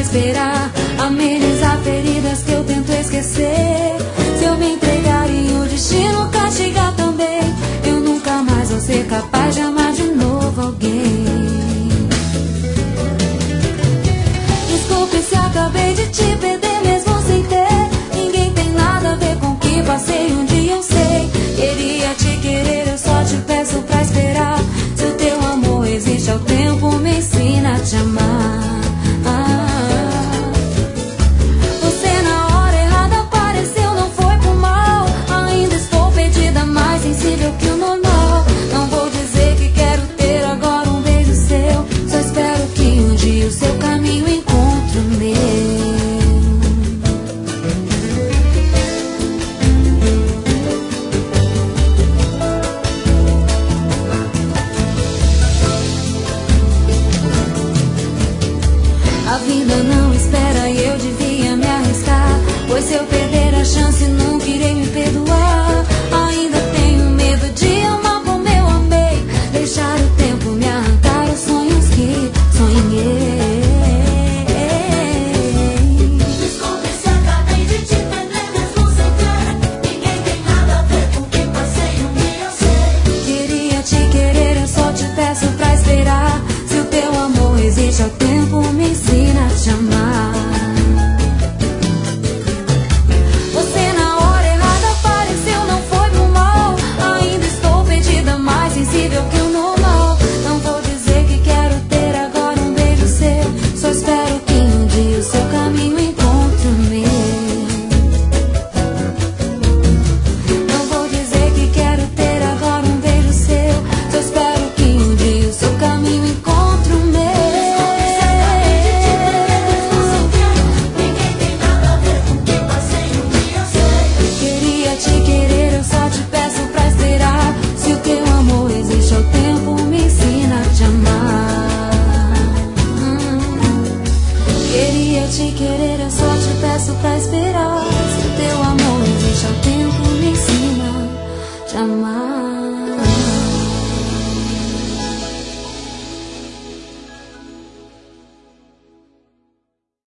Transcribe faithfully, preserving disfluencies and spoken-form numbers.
esperar, amenizar feridas que eu tento esquecer. Se eu me entregar e o destino castigar também, eu nunca mais vou ser capaz de amar de novo alguém. Desculpe se acabei de te perder mesmo sem ter. Ninguém tem nada a ver com o que passei um dia, eu sei. Queria te querer, eu só te peço pra esperar. Se o teu amor existe ao tempo, me ensina a te amar. ah. Você na hora errada apareceu, não foi por mal. Ainda estou perdida, mais sensível que o normal. Não vou dizer que quero ter agora um beijo seu, só espero que um dia o seu caminho encontre o meu. A vida não espera e eu devia me arriscar, pois se eu perder a chance nunca irei me perdoar. Ainda tenho medo de amar como eu amei, deixar o tempo me arrancar os sonhos que sonhei. Desculpe se acabei de te perder mesmo sem ter. Ninguém tem nada a ver com o que passei um dia, eu sei. Queria te querer, eu só te peço pra esperar. Se o teu amor existe ao tempo, me ensina a te amar. Você na hora errada apareceu, não foi por mal. Ainda estou perdida, mais sensível que o normal. Não vou dizer que quero ter agora um beijo seu, só espero que um dia o seu caminho encontre o meu. Não vou dizer que quero ter agora um beijo seu, só espero que um dia o seu caminho encontre o meu. Ninguém tem nada a ver com o que passei um dia, eu sei. Queria te querer, eu só te peço pra esperar. Se o teu amor existe ao tempo, me ensina a te amar. Hum. Queria te querer, eu só te peço pra esperar. Se o teu amor existe ao tempo, me ensina a te amar.